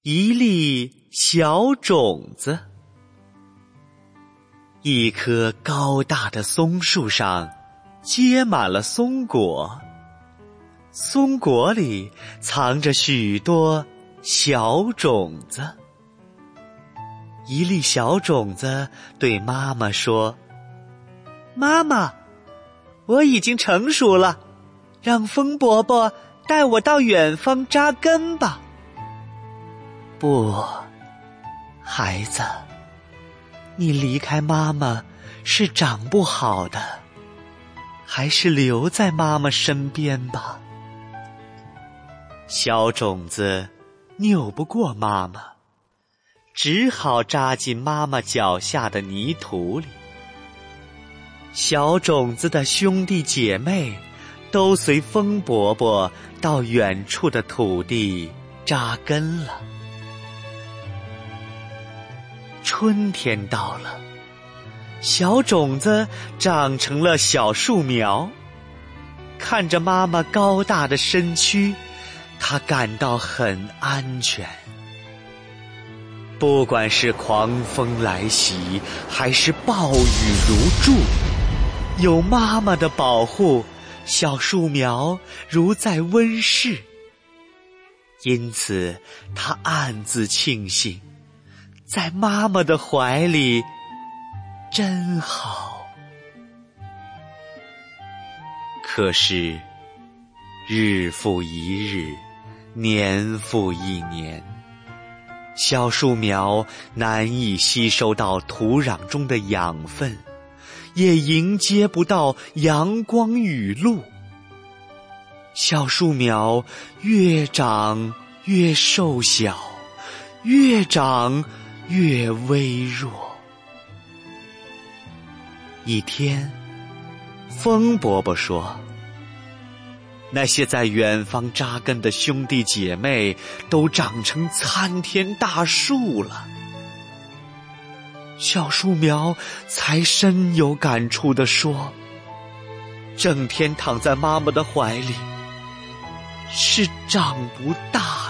一粒小种子。一棵高大的松树上结满了松果，松果里藏着许多小种子。一粒小种子对妈妈说：妈妈，我已经成熟了，让风伯伯带我到远方扎根吧。不，孩子，你离开妈妈是长不好的，还是留在妈妈身边吧。小种子拗不过妈妈，只好扎进妈妈脚下的泥土里。小种子的兄弟姐妹都随风伯伯到远处的土地扎根了。春天到了，小种子长成了小树苗，看着妈妈高大的身躯，它感到很安全。不管是狂风来袭，还是暴雨如注，有妈妈的保护，小树苗如在温室。因此，它暗自庆幸，在妈妈的怀里真好。可是，日复一日，年复一年，小树苗难以吸收到土壤中的养分，也迎接不到阳光雨露。小树苗越长越瘦小，越长越微弱。一天，风伯伯说：那些在远方扎根的兄弟姐妹都长成参天大树了。小树苗才深有感触地说：整天躺在妈妈的怀里，是长不大